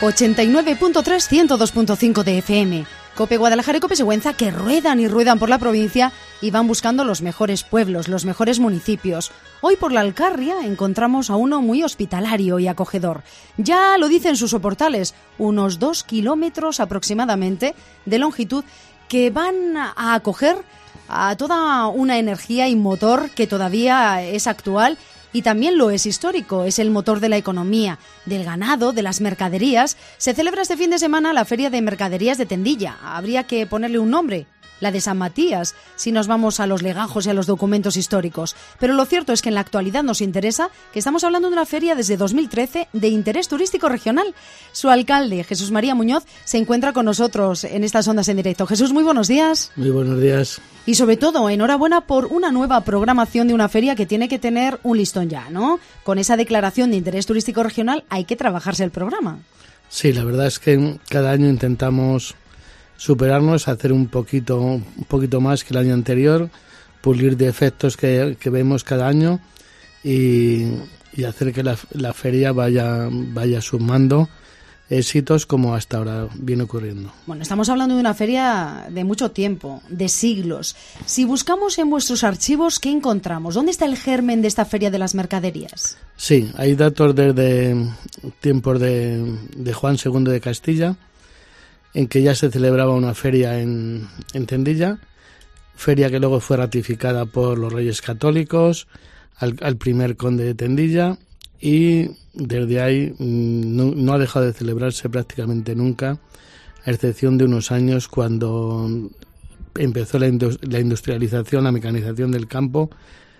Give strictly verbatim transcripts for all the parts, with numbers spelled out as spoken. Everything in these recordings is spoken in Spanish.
ochenta y nueve punto tres, ciento dos punto cinco de F M. COPE Guadalajara y COPE Sigüenza, que ruedan y ruedan por la provincia y van buscando los mejores pueblos, los mejores municipios. Hoy por la Alcarria encontramos a uno muy hospitalario y acogedor. Ya lo dicen sus soportales, unos dos kilómetros aproximadamente de longitud que van a acoger a toda una energía y motor que todavía es actual y también lo es histórico. Es el motor de la economía, del ganado, de las mercaderías. Se celebra este fin de semana la Feria de Mercaderías de Tendilla. Habría que ponerle un nombre, la de San Matías, si nos vamos a los legajos y a los documentos históricos. Pero lo cierto es que en la actualidad nos interesa que estamos hablando de una feria desde dos mil trece de interés turístico regional. Su alcalde, Jesús María Muñoz, se encuentra con nosotros en estas ondas en directo. Jesús, muy buenos días. Muy buenos días. Y sobre todo, enhorabuena por una nueva programación de una feria que tiene que tener un listón ya, ¿no? Con esa declaración de interés turístico regional hay que trabajarse el programa. Sí, la verdad es que cada año intentamos superarnos, hacer un poquito un poquito más que el año anterior, pulir defectos que, que vemos cada año y, y hacer que la, la feria vaya vaya sumando éxitos como hasta ahora viene ocurriendo. Bueno, estamos hablando de una feria de mucho tiempo, de siglos. Si buscamos en vuestros archivos, ¿qué encontramos? ¿Dónde está el germen de esta feria de las mercaderías? Sí, hay datos desde tiempos de, de Juan segundo de Castilla, en que ya se celebraba una feria en, en Tendilla, feria que luego fue ratificada por los Reyes Católicos, al, al primer conde de Tendilla, y desde ahí no, no ha dejado de celebrarse prácticamente nunca, a excepción de unos años cuando empezó la, indus- la industrialización, la mecanización del campo,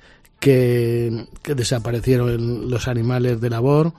que, que desaparecieron los animales de labor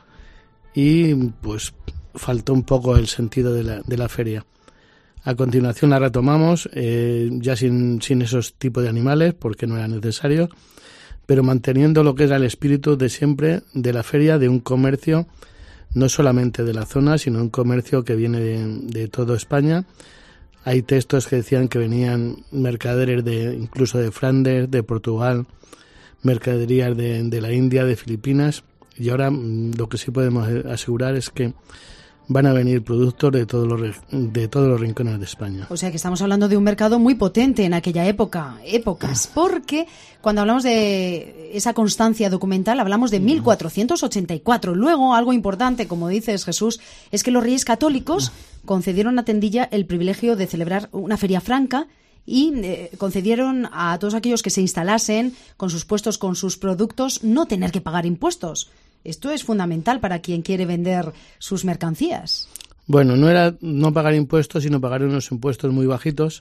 y pues faltó un poco el sentido de la, de la feria. A continuación la retomamos, eh, ya sin, sin esos tipos de animales, porque no era necesario, pero manteniendo lo que era el espíritu de siempre de la feria, de un comercio no solamente de la zona, sino un comercio que viene de, de toda España. Hay textos que decían que venían mercaderes de incluso de Flandes, de Portugal, mercaderías de, de la India, de Filipinas, y ahora lo que sí podemos asegurar es que van a venir productos de todos los de todos los rincones de España. O sea que estamos hablando de un mercado muy potente en aquella época, épocas, porque cuando hablamos de esa constancia documental hablamos de mil cuatrocientos ochenta y cuatro. Luego, algo importante, como dices, Jesús, es que los Reyes Católicos concedieron a Tendilla el privilegio de celebrar una feria franca y eh, concedieron a todos aquellos que se instalasen con sus puestos, con sus productos, no tener que pagar impuestos. Esto es fundamental para quien quiere vender sus mercancías. Bueno, no era no pagar impuestos, sino pagar unos impuestos muy bajitos.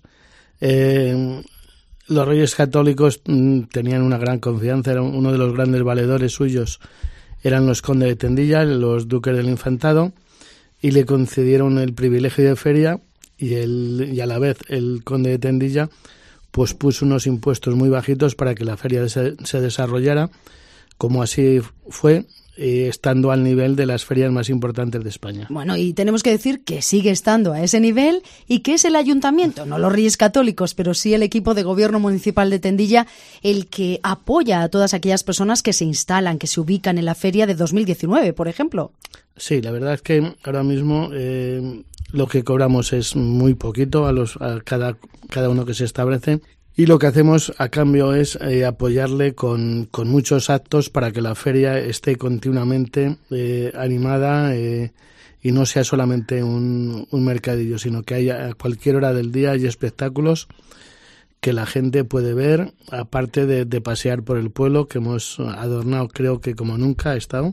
Eh, los Reyes Católicos mm, tenían una gran confianza, era uno de los grandes valedores suyos, eran los condes de Tendilla, los duques del Infantado, y le concedieron el privilegio de feria, y, el, y a la vez el conde de Tendilla pues puso unos impuestos muy bajitos para que la feria se, se desarrollara, como así fue, eh, estando al nivel de las ferias más importantes de España. Bueno, y tenemos que decir que sigue estando a ese nivel y que es el ayuntamiento, no los Reyes Católicos, pero sí el equipo de gobierno municipal de Tendilla, el que apoya a todas aquellas personas que se instalan, que se ubican en la feria de dos mil diecinueve, por ejemplo. Sí, la verdad es que ahora mismo eh, lo que cobramos es muy poquito a, los, a cada, cada uno que se establece. Y lo que hacemos a cambio es eh, apoyarle con, con muchos actos para que la feria esté continuamente eh, animada eh, y no sea solamente un, un mercadillo, sino que haya a cualquier hora del día hay espectáculos que la gente puede ver, aparte de, de pasear por el pueblo, que hemos adornado creo que como nunca ha estado.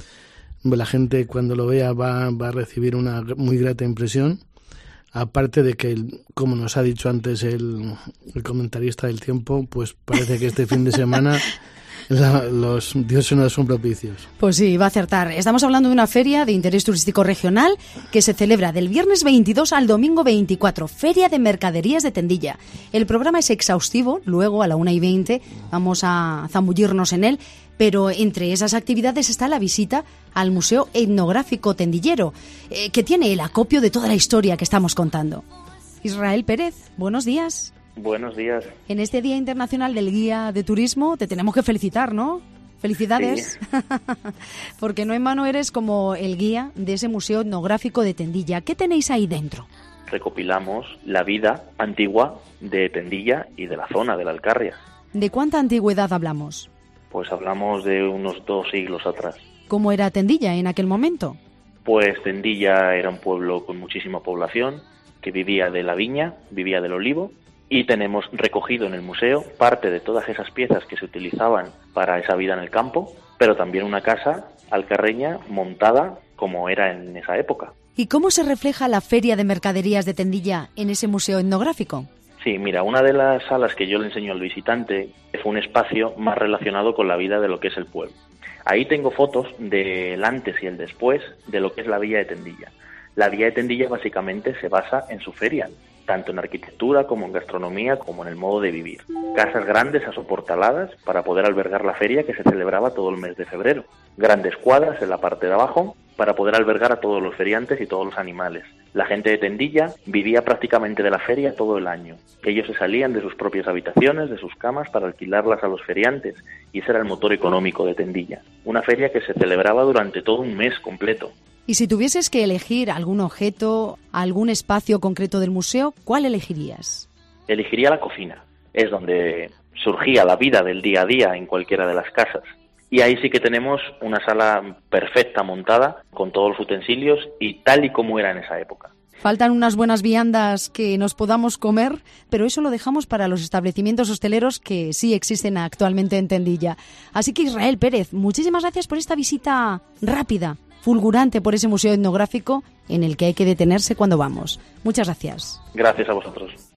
La gente cuando lo vea va, va a recibir una muy grata impresión. Aparte de que, como nos ha dicho antes el, el comentarista del tiempo, pues parece que este fin de semana la, los dioses no son propicios. Pues sí, va a acertar. Estamos hablando de una feria de interés turístico regional que se celebra del viernes veintidós al domingo veinticuatro, Feria de Mercaderías de Tendilla. El programa es exhaustivo, luego a la una y veinte vamos a zambullirnos en él, pero entre esas actividades está la visita al Museo Etnográfico Tendillero, eh, que tiene el acopio de toda la historia que estamos contando. Israel Pérez, buenos días. Buenos días. En este Día Internacional del Guía de Turismo te tenemos que felicitar, ¿no? Felicidades, sí. Porque no en vano eres como el guía de ese Museo Etnográfico de Tendilla. ¿Qué tenéis ahí dentro? Recopilamos la vida antigua de Tendilla y de la zona de la Alcarria. ¿De cuánta antigüedad hablamos? Pues hablamos de unos dos siglos atrás. ¿Cómo era Tendilla en aquel momento? Pues Tendilla era un pueblo con muchísima población, que vivía de la viña, vivía del olivo, y tenemos recogido en el museo parte de todas esas piezas que se utilizaban para esa vida en el campo, pero también una casa alcarreña montada como era en esa época. ¿Y cómo se refleja la Feria de Mercaderías de Tendilla en ese museo etnográfico? Sí, mira, una de las salas que yo le enseño al visitante fue un espacio más relacionado con la vida de lo que es el pueblo. Ahí tengo fotos del antes y el después de lo que es la villa de Tendilla. La villa de Tendilla básicamente se basa en su feria, tanto en arquitectura como en gastronomía como en el modo de vivir. Casas grandes asoportaladas para poder albergar la feria que se celebraba todo el mes de febrero. Grandes cuadras en la parte de abajo para poder albergar a todos los feriantes y todos los animales. La gente de Tendilla vivía prácticamente de la feria todo el año. Ellos se salían de sus propias habitaciones, de sus camas, para alquilarlas a los feriantes, y ese era el motor económico de Tendilla. Una feria que se celebraba durante todo un mes completo. Y si tuvieses que elegir algún objeto, algún espacio concreto del museo, ¿cuál elegirías? Elegiría la cocina. Es donde surgía la vida del día a día en cualquiera de las casas. Y ahí sí que tenemos una sala perfecta montada, con todos los utensilios y tal y como era en esa época. Faltan unas buenas viandas que nos podamos comer, pero eso lo dejamos para los establecimientos hosteleros que sí existen actualmente en Tendilla. Así que Israel Pérez, muchísimas gracias por esta visita rápida, fulgurante por ese museo etnográfico en el que hay que detenerse cuando vamos. Muchas gracias. Gracias a vosotros.